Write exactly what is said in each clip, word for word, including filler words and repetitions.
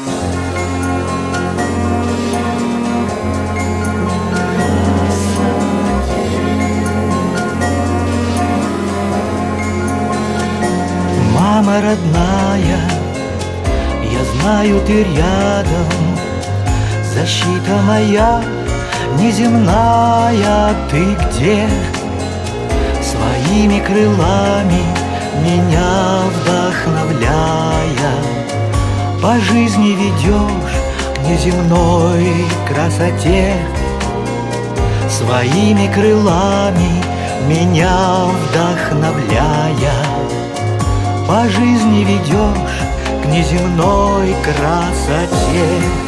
Мама родная, я знаю, ты рядом, защита моя неземная, ты где? Своими крылами меня вдохновляя, по жизни ведешь к неземной красоте. Своими крылами меня вдохновляя, по жизни ведешь к неземной красоте.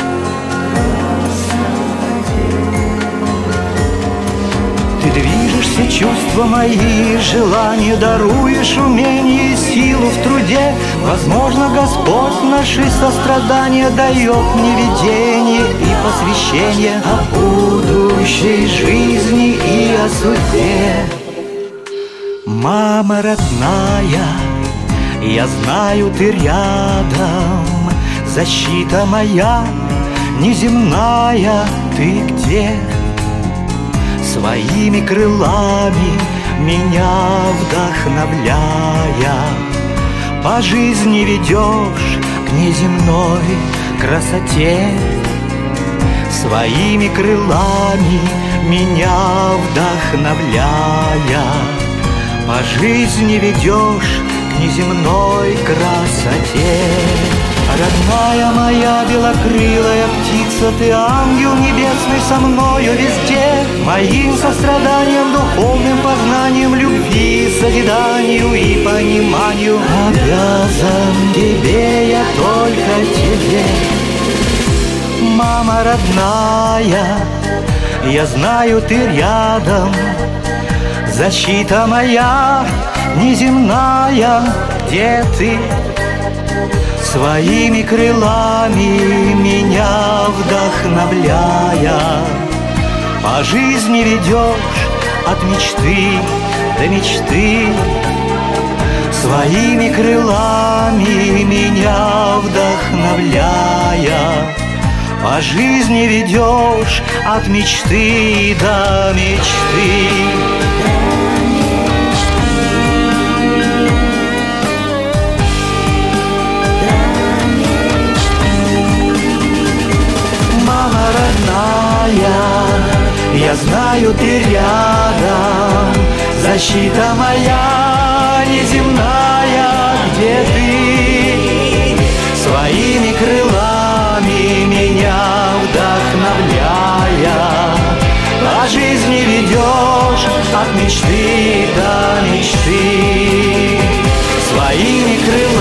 Ты движешься, чувства мои, желания даруешь, умение и силу в труде. Возможно, Господь наши сострадания дает мне видение и посвящение о будущей жизни и о судьбе. Мама родная, я знаю, ты рядом, защита моя неземная, ты где? Своими крылами меня вдохновляя, по жизни ведешь к неземной красоте. Своими крылами меня вдохновляя, по жизни ведешь к неземной красоте. Родная моя белокрылая птица, ты ангел небесный со мною везде. Моим состраданием, духовным познанием, любви, созиданию и пониманию обязан тебе, я только тебе. Мама родная, я знаю, ты рядом, защита моя неземная, где ты? Своими крылами меня вдохновляя, по жизни ведешь от мечты до мечты. Своими крылами меня вдохновляя, по жизни ведешь от мечты до мечты. Я знаю, ты рядом, защита моя неземная, где ты? Своими крылами меня вдохновляя, по жизни ведешь от мечты до мечты. Своими крылами